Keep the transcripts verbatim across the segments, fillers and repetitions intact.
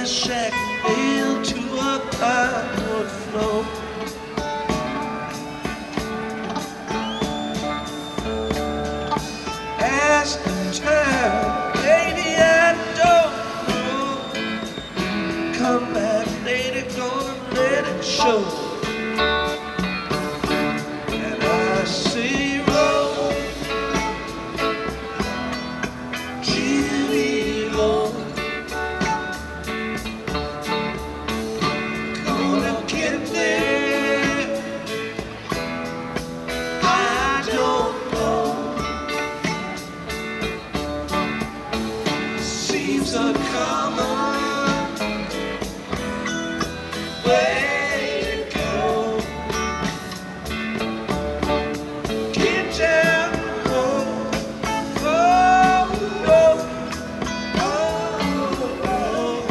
shack filled to a plywood floor. Ask and turn, baby, I don't know. Come back later, gonna let it show. And I see roll, Jimmy Lowe. Gonna get there, I don't know. Seems a common way to go. Get down, oh, oh, oh, oh, oh.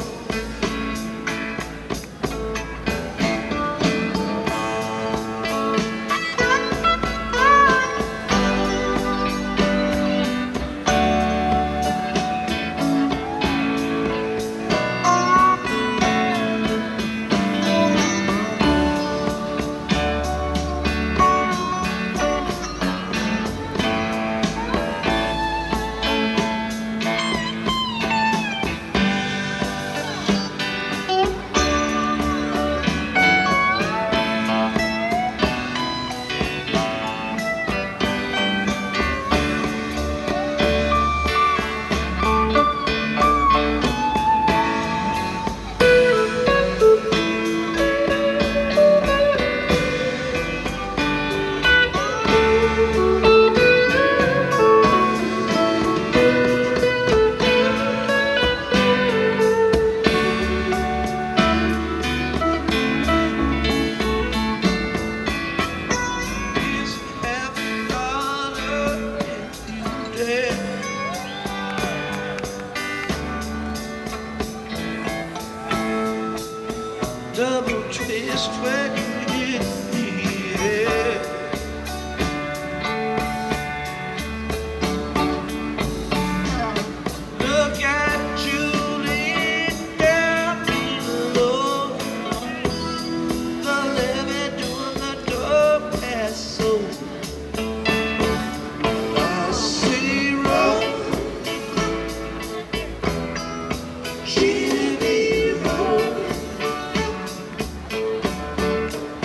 Is half a dollar if you dare. Double twist when you hit the air. Look at Julie down below, the levee doing the door pass so. I see roll, Jimmy roll.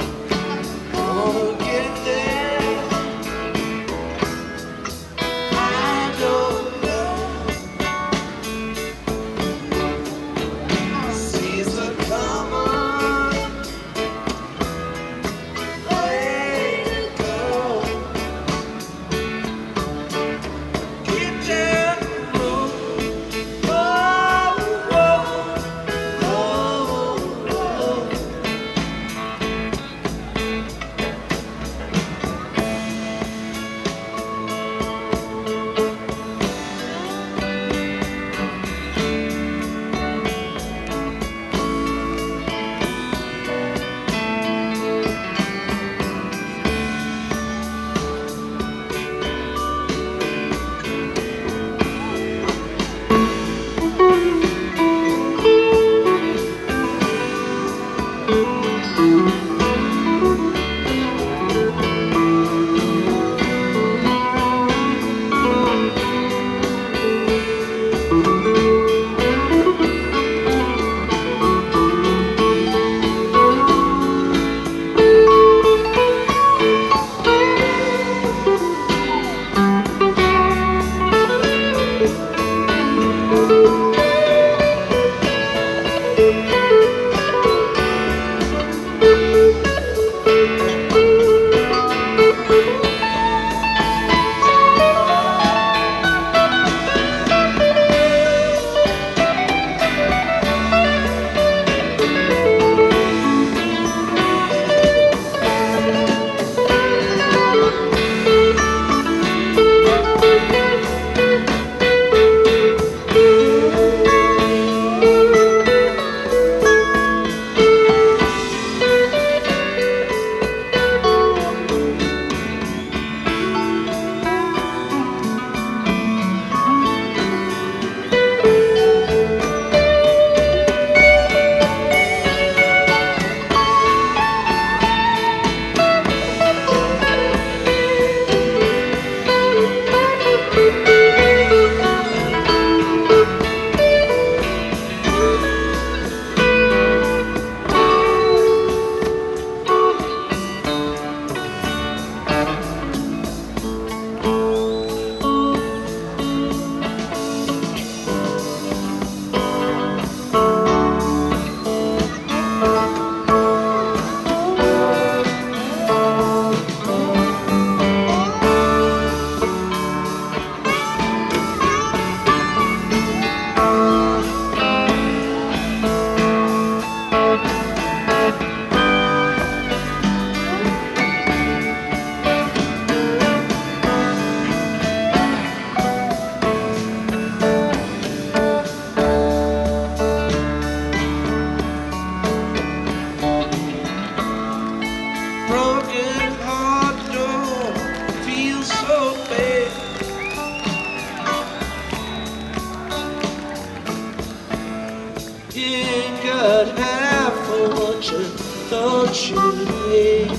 You ain't got half of what you thought you need.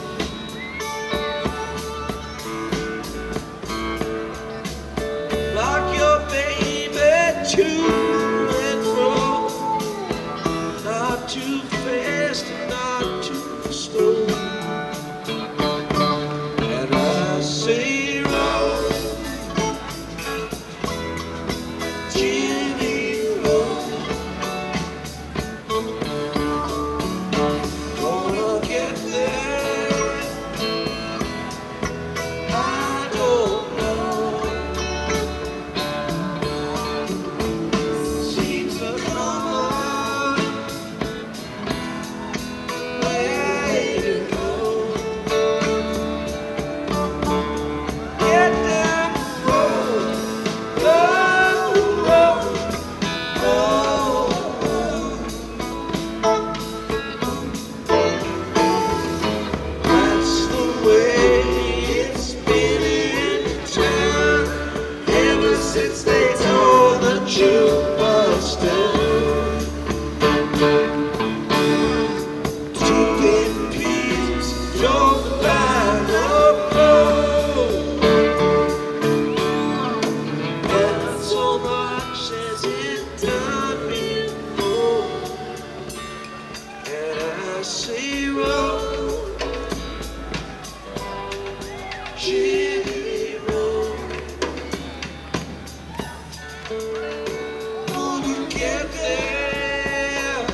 Rock your baby to and fro, not too fast and not too slow. And I say roll, Jimmy roll. Gonna get there, I don't know. Seems a common way to go. Get down the road, road, road, road. That's the way it's been in town ever since they tore the jukebox down. Two big pieces don't buy no gold, and so much as it done before. And I say roll, Jimmy roll. Gonna get there,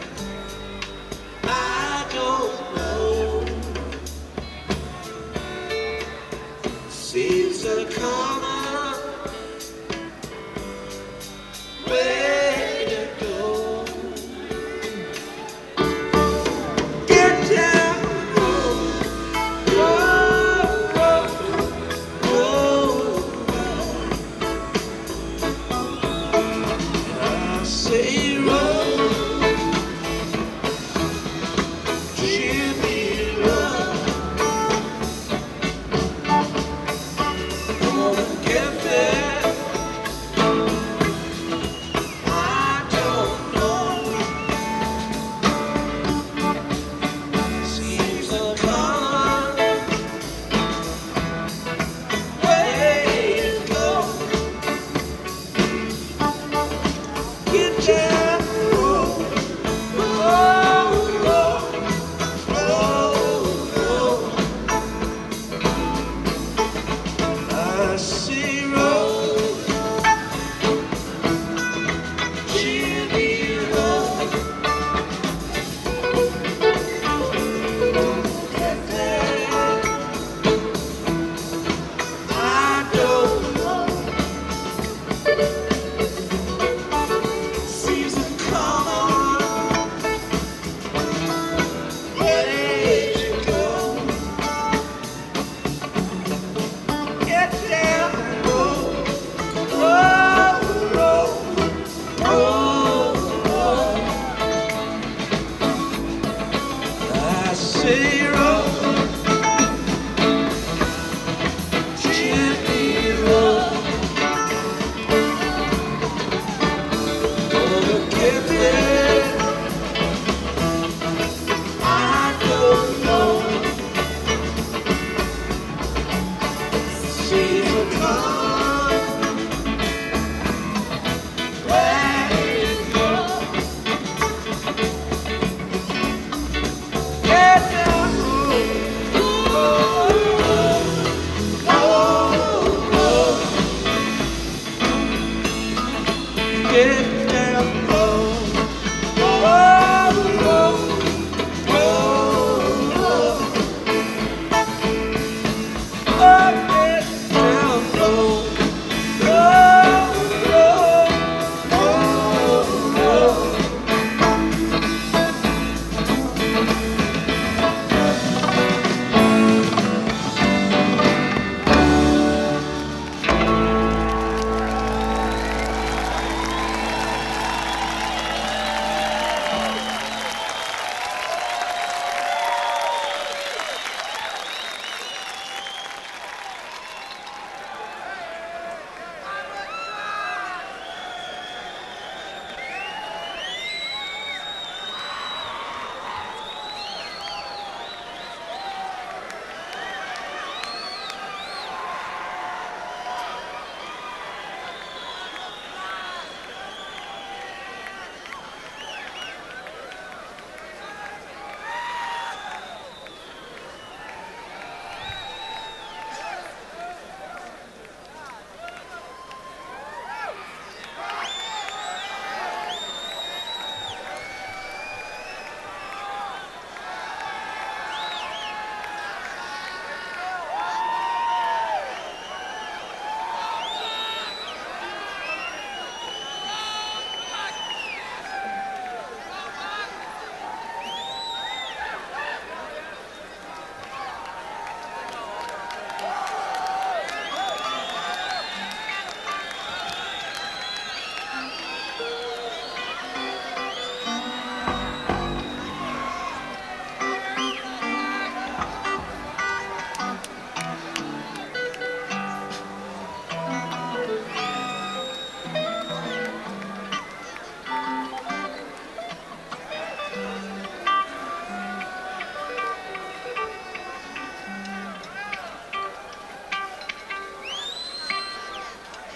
I don't know. Seems a common way to go. Get down the road, road, road, road. I say roll, Jimmy roll. Gonna get there, I don't know. Seems a common way to go. Get down the road, road, road, road. I see road, Jimmy roll. Get there, I don't know. Seems a common way to go. Get down the road, road, road, road, road. I say